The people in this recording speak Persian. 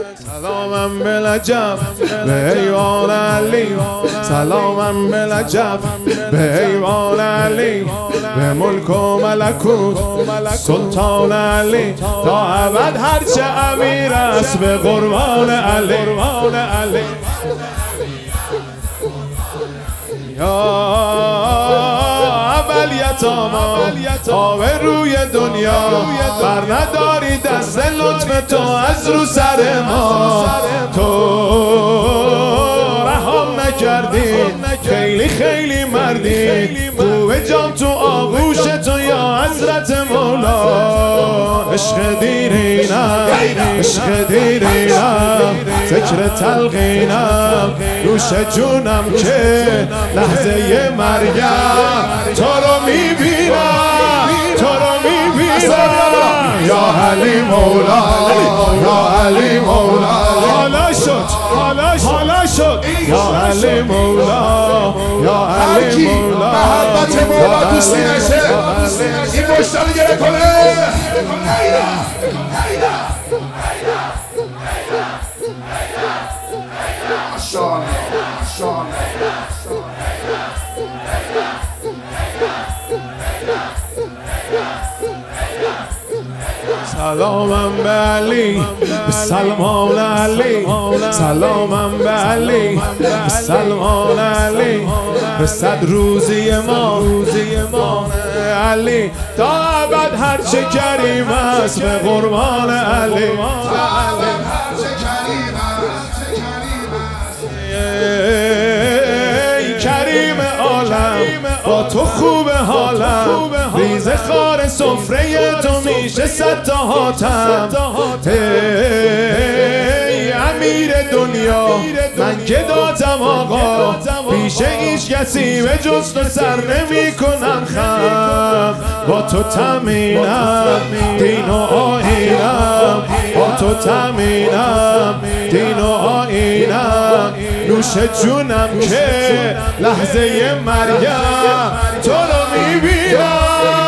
سلامم بلجب به ایوان علی، سلامم بلجب به ایوان علی، به ملک و ملکوت سلطان علی، تا ابد هرچه امیر است به قربان علی. یا اول یتاما آب روی دنیا، بر نداری دست لطف تو از رو سر ما. تو رهام نکردی، خیلی خیلی مردی، قوه جام تو آغوش تو یا حضرت مولا. عشق دیرینم، عشق دیرینم، ذکر تلقینم، نوش جونم که لحظه مرگم تو رو میبینم، تو رو میبینم. یا علی مولا، یا علی مولا، حالا شد، حالا شد. یا علی مولا، یا علی مولا، محبت مولا تو سینشه این مشتا رو گره کنه. سلامم به علی، به سلمان علی، سلامم به علی، به سلمان علی، به صد روزی ما علی، تا ابد هرچه کریم است به قربان علی. کریم عالم با تو خوب حالم، ریز خار سفره تو میشه صد تا حاتم. ای امیر دنیا من که دادم آقا، پیش هیچ کسی به جز تو سر نمی کنم خم. با تو تامینم دین و آیینم، با تو تامینم دین و آیینم، نوش جونم که لحظه مرگم تو رو میبینم.